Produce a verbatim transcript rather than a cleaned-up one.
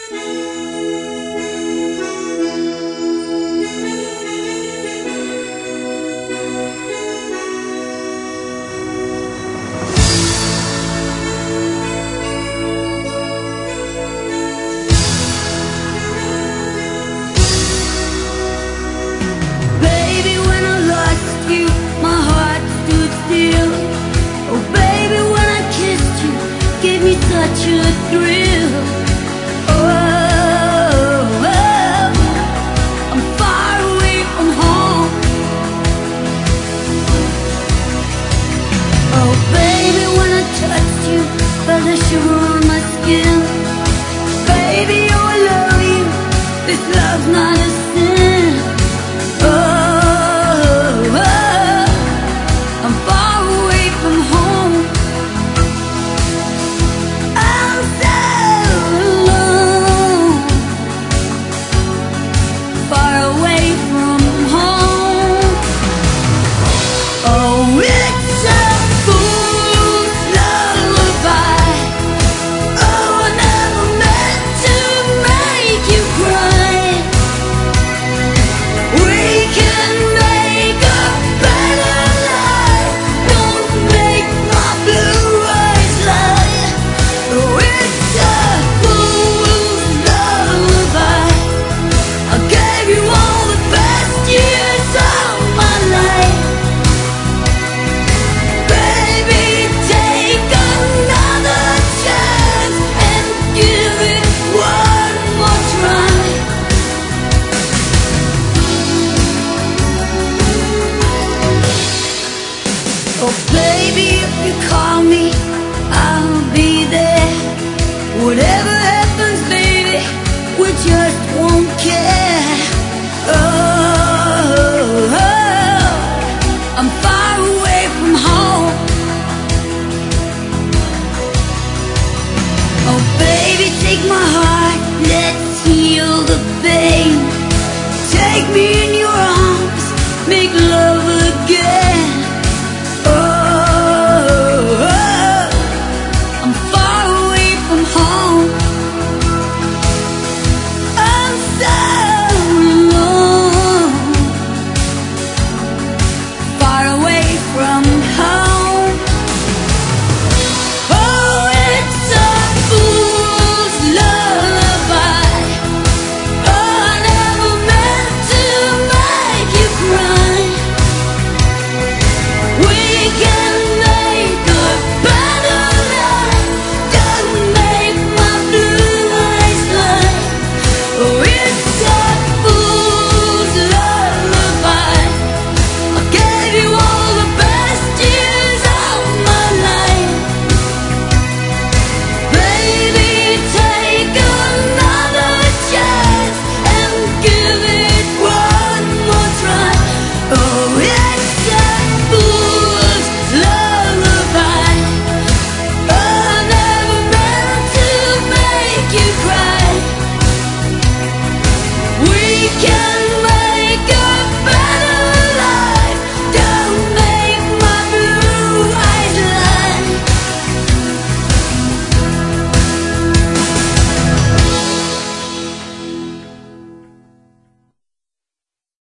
Such a thrill. Oh, oh, I'm far away from home. Oh baby, when I touched you, felt the shiver on my skin. Baby, oh I love you, this love's not a sin. Oh, oh, I'm far away from home. Oh baby, if you call me, I'll be there. Whatever happens, baby, we just won't care. Oh, oh, I'm far away from home. Oh baby, take my heart, let's heal the pain. Take me in your arms, make love again.